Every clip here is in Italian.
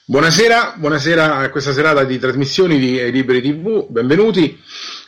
Buonasera, buonasera a questa serata di trasmissioni di Liberi TV, benvenuti.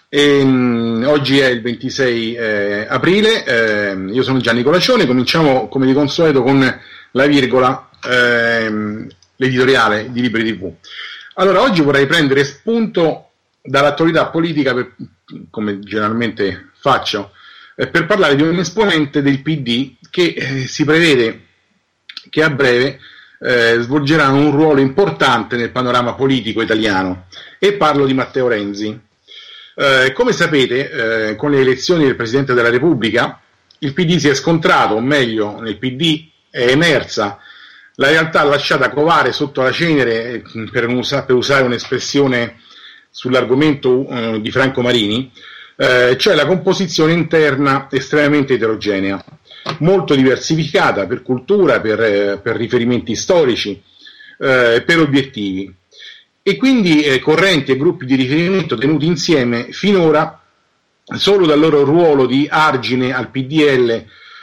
Oggi è il 26 aprile, io sono Gianni Colaccione, cominciamo come di consueto con la virgola, l'editoriale di Liberi TV. Allora, oggi vorrei prendere spunto dall'attualità politica, come generalmente faccio, per parlare di un esponente del PD che si prevede che a breve svolgerà un ruolo importante nel panorama politico italiano, e parlo di Matteo Renzi. Come sapete, con le elezioni del Presidente della Repubblica il PD si è scontrato, o meglio, nel PD è emersa la realtà lasciata covare sotto la cenere, per usare un'espressione sull'argomento di Franco Marini, cioè la composizione interna estremamente eterogenea, molto diversificata per cultura, per riferimenti storici, per obiettivi, e quindi correnti e gruppi di riferimento tenuti insieme finora solo dal loro ruolo di argine al PDL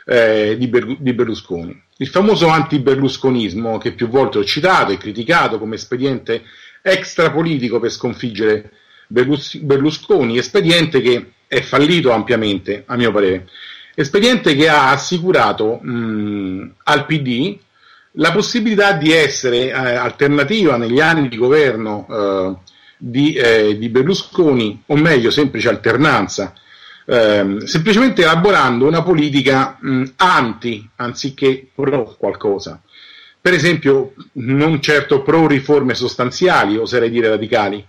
di Berlusconi. Il famoso anti-berlusconismo, che più volte ho citato e criticato come espediente extrapolitico per sconfiggere Berlusconi, espediente che è fallito ampiamente, a mio parere. Espediente che ha assicurato al PD la possibilità di essere alternativa negli anni di governo di Berlusconi, o meglio, semplice alternanza, semplicemente elaborando una politica anti, anziché pro qualcosa. Per esempio, non certo pro riforme sostanziali, oserei dire radicali.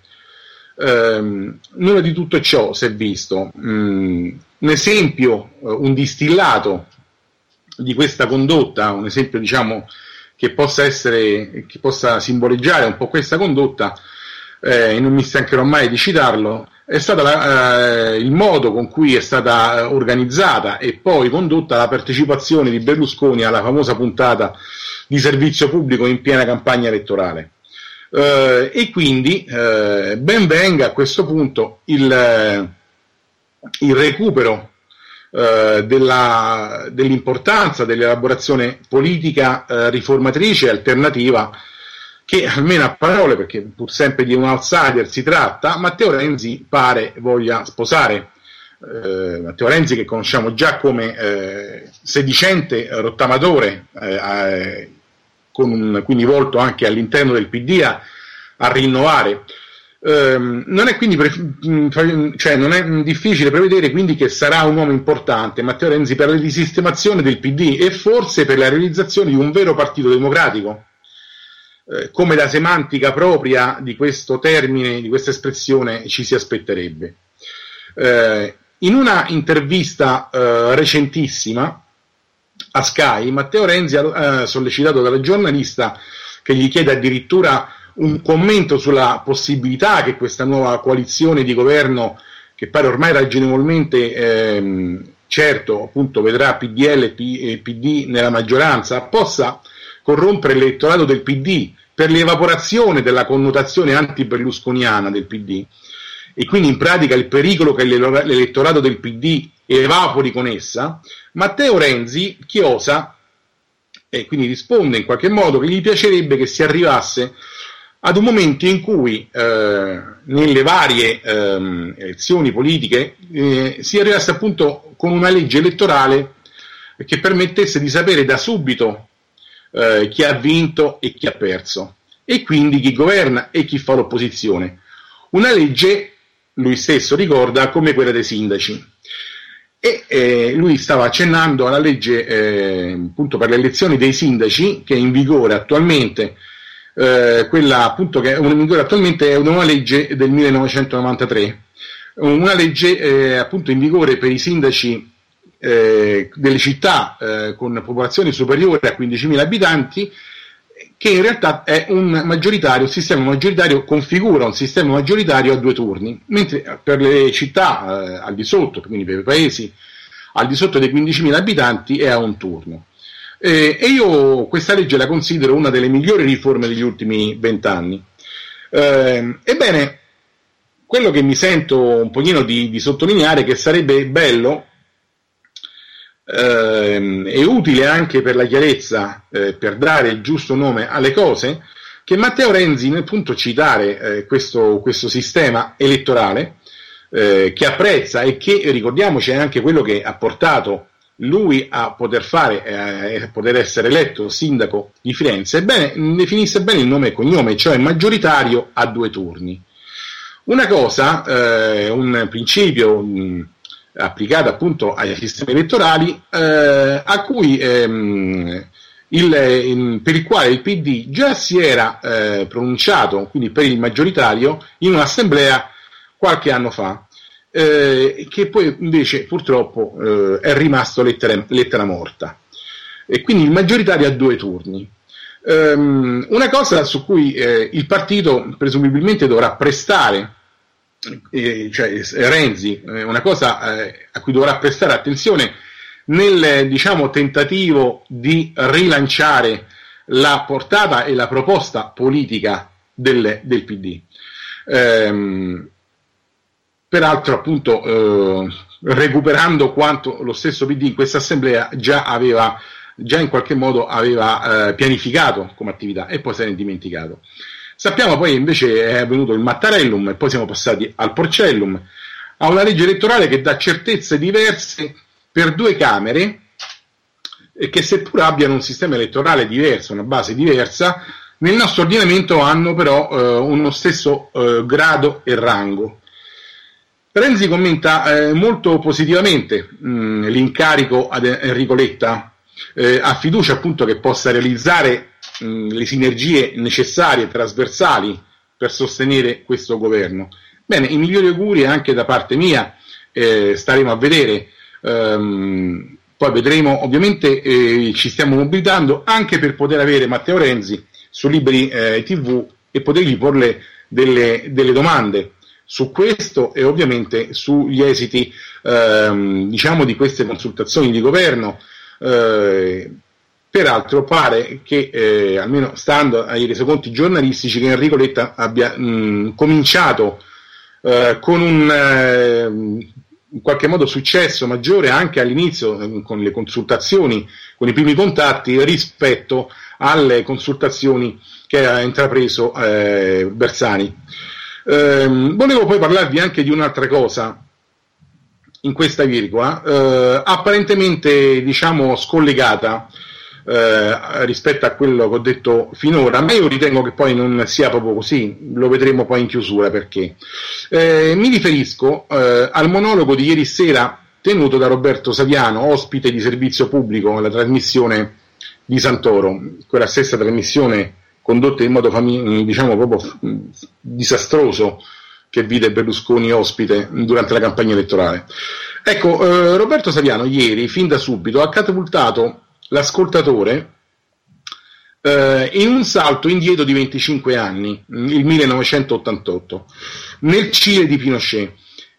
Nulla di tutto ciò si è visto. Un esempio, un distillato di questa condotta, un esempio diciamo che possa simboleggiare un po' questa condotta, e non mi stancherò mai di citarlo, è stato il modo con cui è stata organizzata e poi condotta la partecipazione di Berlusconi alla famosa puntata di Servizio Pubblico in piena campagna elettorale. E quindi ben venga a questo punto il recupero dell'importanza dell'elaborazione politica riformatrice e alternativa che, almeno a parole, perché pur sempre di un outsider si tratta, Matteo Renzi pare voglia sposare. Matteo Renzi, che conosciamo già come sedicente rottamatore, quindi volto anche all'interno del PD a rinnovare. Non è quindi non è difficile prevedere quindi che sarà un uomo importante Matteo Renzi per la risistemazione del PD e forse per la realizzazione di un vero partito democratico, come la semantica propria di questo termine, di questa espressione, ci si aspetterebbe. In una intervista recentissima a Sky, Matteo Renzi ha sollecitato dalla giornalista, che gli chiede addirittura un commento sulla possibilità che questa nuova coalizione di governo, che pare ormai ragionevolmente certo appunto vedrà PDL e PD nella maggioranza, possa corrompere l'elettorato del PD per l'evaporazione della connotazione anti-berlusconiana del PD, e quindi in pratica il pericolo che l'elettorato del PD evapori con essa. Matteo Renzi chiosa e quindi risponde in qualche modo che gli piacerebbe che si arrivasse ad un momento in cui nelle varie elezioni politiche si arrivasse appunto con una legge elettorale che permettesse di sapere da subito chi ha vinto e chi ha perso, e quindi chi governa e chi fa l'opposizione. Una legge, lui stesso ricorda, come quella dei sindaci. E lui stava accennando alla legge appunto per le elezioni dei sindaci, che è in vigore attualmente. Quella appunto che è in vigore attualmente è una legge del 1993, una legge appunto in vigore per i sindaci delle città con popolazione superiore a 15.000 abitanti, che in realtà è un sistema maggioritario, configura un sistema maggioritario a 2 turni, mentre per le città al di sotto, quindi per i paesi al di sotto dei 15.000 abitanti, è a 1 turno. E io questa legge la considero una delle migliori riforme degli ultimi 20 anni. Ebbene, quello che mi sento un pochino di sottolineare è che sarebbe bello e utile anche per la chiarezza, per dare il giusto nome alle cose, che Matteo Renzi, nel punto citare questo sistema elettorale, che apprezza e che, ricordiamoci, è anche quello che ha portato lui a poter fare, a poter essere eletto sindaco di Firenze, ebbene, definisse bene il nome e cognome, cioè maggioritario a 2 turni. Una cosa, un principio applicato appunto ai sistemi elettorali, a cui per il quale il PD già si era pronunciato, quindi per il maggioritario, in un'assemblea qualche anno fa, che poi invece purtroppo è rimasto lettera morta, e quindi il maggioritario a 2 turni. Una cosa su cui il partito presumibilmente dovrà prestare, cioè Renzi, una cosa a cui dovrà prestare attenzione nel, diciamo, tentativo di rilanciare la portata e la proposta politica del PD. Peraltro, appunto, recuperando quanto lo stesso PD in questa assemblea già in qualche modo aveva pianificato come attività e poi se ne è dimenticato. Sappiamo poi invece è avvenuto il Mattarellum e poi siamo passati al Porcellum, a una legge elettorale che dà certezze diverse per 2 Camere e che, seppur abbiano un sistema elettorale diverso, una base diversa, nel nostro ordinamento hanno però uno stesso grado e rango. Renzi commenta molto positivamente l'incarico ad Enrico Letta, ha fiducia appunto che possa realizzare le sinergie necessarie, trasversali, per sostenere questo governo. Bene, i migliori auguri anche da parte mia, staremo a vedere, poi vedremo, ovviamente ci stiamo mobilitando anche per poter avere Matteo Renzi su Liberi TV e potergli porle delle domande su questo e ovviamente sugli esiti diciamo di queste consultazioni di governo. Peraltro pare che almeno stando ai resoconti giornalistici che Enrico Letta abbia cominciato con in qualche modo successo maggiore anche all'inizio con le consultazioni, con i primi contatti rispetto alle consultazioni che ha intrapreso Bersani. Volevo poi parlarvi anche di un'altra cosa in questa virgola, apparentemente diciamo scollegata rispetto a quello che ho detto finora, ma io ritengo che poi non sia proprio così, lo vedremo poi in chiusura perché. Mi riferisco al monologo di ieri sera tenuto da Roberto Saviano, ospite di Servizio Pubblico alla trasmissione di Santoro, quella stessa trasmissione condotta in modo diciamo proprio disastroso che vide Berlusconi ospite durante la campagna elettorale. Ecco, Roberto Saviano ieri, fin da subito, ha catapultato l'ascoltatore in un salto indietro di 25 anni, il 1988, nel Cile di Pinochet,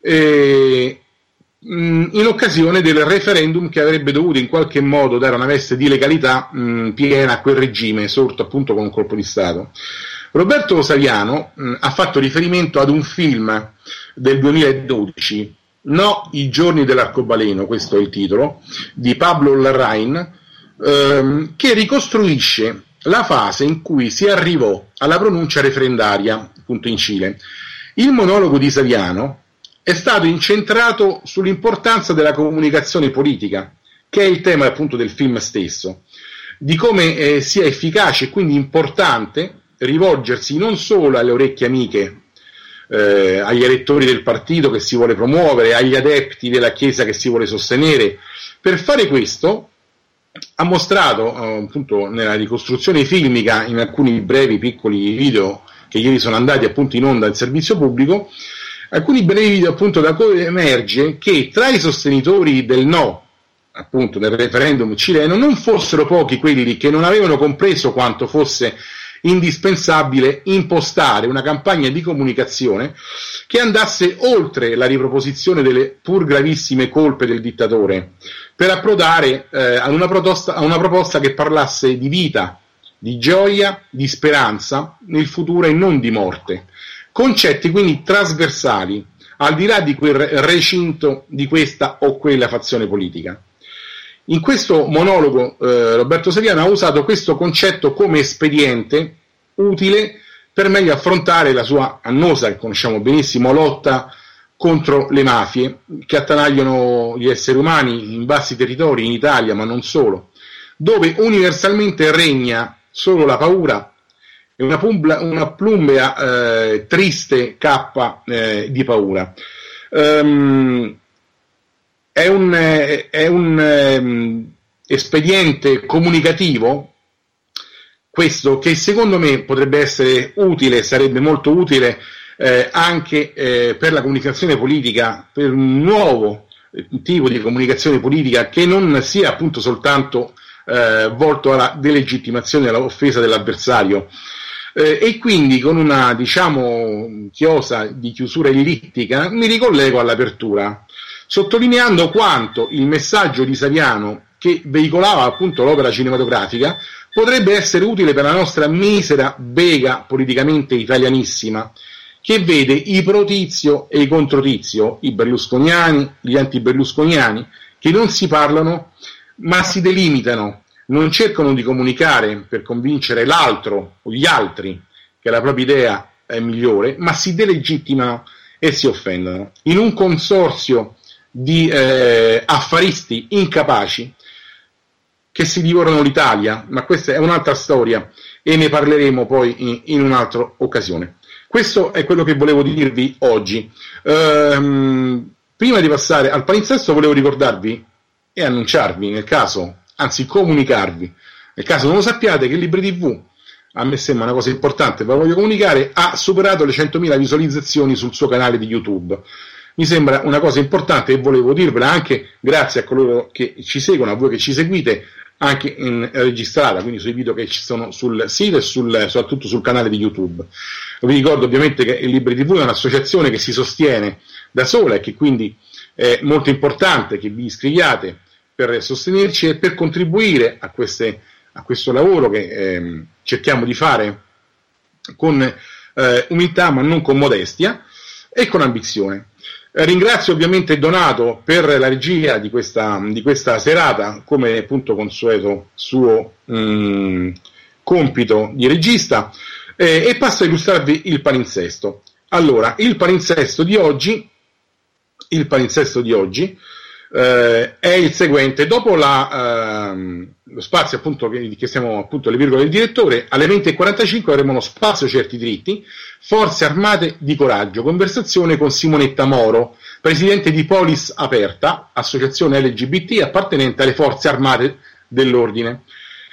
in occasione del referendum che avrebbe dovuto in qualche modo dare una veste di legalità piena a quel regime sorto appunto con un colpo di Stato. Roberto Saviano ha fatto riferimento ad un film del 2012, No, i giorni dell'arcobaleno, questo è il titolo, di Pablo Larraín, che ricostruisce la fase in cui si arrivò alla pronuncia referendaria appunto in Cile. Il monologo di Saviano è stato incentrato sull'importanza della comunicazione politica, che è il tema appunto del film stesso, di come sia efficace e quindi importante rivolgersi non solo alle orecchie amiche, agli elettori del partito che si vuole promuovere, agli adepti della Chiesa che si vuole sostenere. Per fare questo ha mostrato appunto nella ricostruzione filmica, in alcuni brevi piccoli video che ieri sono andati appunto in onda al servizio pubblico, alcuni brevi video appunto da cui emerge che tra i sostenitori del no appunto del referendum cileno non fossero pochi quelli che non avevano compreso quanto fosse indispensabile impostare una campagna di comunicazione che andasse oltre la riproposizione delle pur gravissime colpe del dittatore, per approdare a una proposta che parlasse di vita, di gioia, di speranza nel futuro e non di morte. Concetti quindi trasversali, al di là di quel recinto di questa o quella fazione politica. In questo monologo Roberto Saviano ha usato questo concetto come espediente utile per meglio affrontare la sua annosa, che conosciamo benissimo, lotta contro le mafie che attanagliano gli esseri umani in vasti territori in Italia, ma non solo, dove universalmente regna solo la paura e una plumbea triste cappa di paura. È un espediente comunicativo, questo, che secondo me potrebbe essere utile, sarebbe molto utile anche per la comunicazione politica, per un nuovo tipo di comunicazione politica che non sia appunto soltanto volto alla delegittimazione, all'offesa dell'avversario, e quindi con una, diciamo, chiosa di chiusura ellittica mi ricollego all'apertura, sottolineando quanto il messaggio di Saviano, che veicolava appunto l'opera cinematografica, potrebbe essere utile per la nostra misera bega politicamente italianissima, che vede i pro-Tizio e i contro-Tizio, i berlusconiani, gli anti-berlusconiani, che non si parlano ma si delimitano, non cercano di comunicare per convincere l'altro o gli altri che la propria idea è migliore, ma si delegittimano e si offendono. In un consorzio di affaristi incapaci che si divorano l'Italia, ma questa è un'altra storia e ne parleremo poi in un'altra occasione. Questo è quello che volevo dirvi oggi. Prima di passare al palinsesto volevo ricordarvi e annunciarvi, nel caso, anzi comunicarvi, nel caso non lo sappiate, che Libri TV, a me sembra una cosa importante, ve lo voglio comunicare, ha superato le 100.000 visualizzazioni sul suo canale di YouTube. Mi sembra una cosa importante e volevo dirvela anche grazie a coloro che ci seguono, a voi che ci seguite, anche in registrata, quindi sui video che ci sono sul sito e soprattutto sul canale di YouTube. Vi ricordo ovviamente che il Libri TV è un'associazione che si sostiene da sola e che quindi è molto importante che vi iscriviate per sostenerci e per contribuire a questo lavoro che cerchiamo di fare con umiltà ma non con modestia e con ambizione. Ringrazio ovviamente Donato per la regia di questa serata, come appunto consueto suo compito di regista, e passo a illustrarvi il palinsesto. Allora, il palinsesto di oggi è il seguente: dopo lo spazio appunto che stiamo appunto le virgole del direttore, alle 20:45 avremo lo spazio Certi Dritti, Forze Armate di Coraggio, conversazione con Simonetta Moro, presidente di Polis Aperta, associazione LGBT appartenente alle Forze Armate dell'Ordine,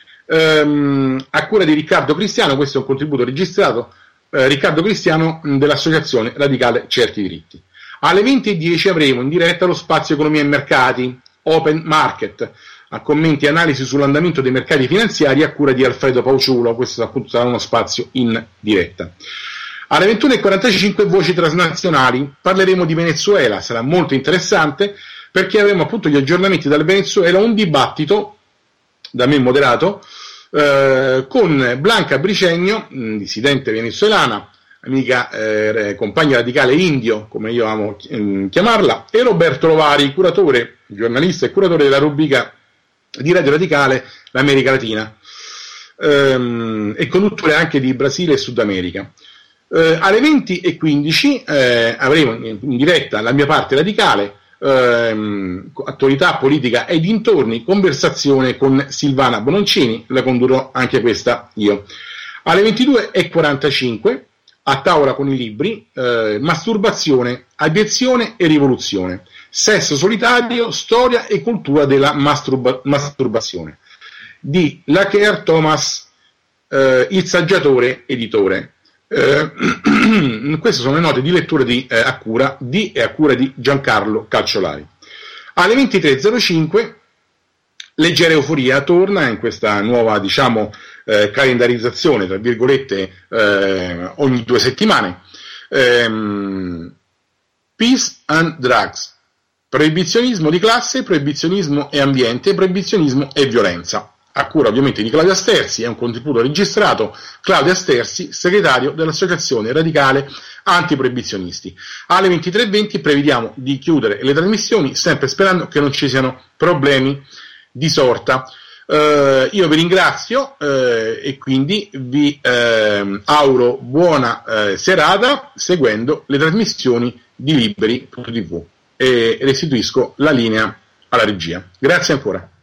a cura di Riccardo Cristiano. Questo è un contributo registrato, Riccardo Cristiano, dell'associazione radicale Certi Diritti. Alle 20:10 avremo in diretta lo spazio Economia e Mercati, Open Market, a commenti e analisi sull'andamento dei mercati finanziari a cura di Alfredo Pauciulo. Questo appunto sarà uno spazio in diretta. Alle 21:45 voci transnazionali, parleremo di Venezuela, sarà molto interessante perché avremo appunto gli aggiornamenti dal Venezuela, un dibattito da me moderato con Blanca Bricegno, dissidente venezuelana, amica compagna radicale indio, come io amo chiamarla, e Roberto Lovari, curatore, giornalista e curatore della rubrica di Radio Radicale l'America Latina, e conduttore anche di Brasile e Sud America. Alle 20:15 avremo in diretta la mia parte radicale, attualità politica e dintorni, conversazione con Silvana Bononcini, la condurrò anche questa io. Alle 22:45 a tavola con i libri, masturbazione, abiezione e rivoluzione, sesso solitario, storia e cultura della masturbazione, di Laker Thomas, il saggiatore editore. Queste sono le note di lettura a cura di Giancarlo Calciolari. Alle 23:05 Leggera Euforia torna in questa nuova, diciamo, calendarizzazione, tra virgolette, ogni 2 settimane. Peace and Drugs, proibizionismo di classe, proibizionismo e ambiente, proibizionismo e violenza, a cura ovviamente di Claudia Sterzi. È un contributo registrato, Claudia Sterzi, segretario dell'Associazione Radicale Antiproibizionisti. Alle 23:20 prevediamo di chiudere le trasmissioni, sempre sperando che non ci siano problemi di sorta. Io vi ringrazio e quindi vi auguro buona serata seguendo le trasmissioni di Liberi.tv e restituisco la linea alla regia. Grazie ancora.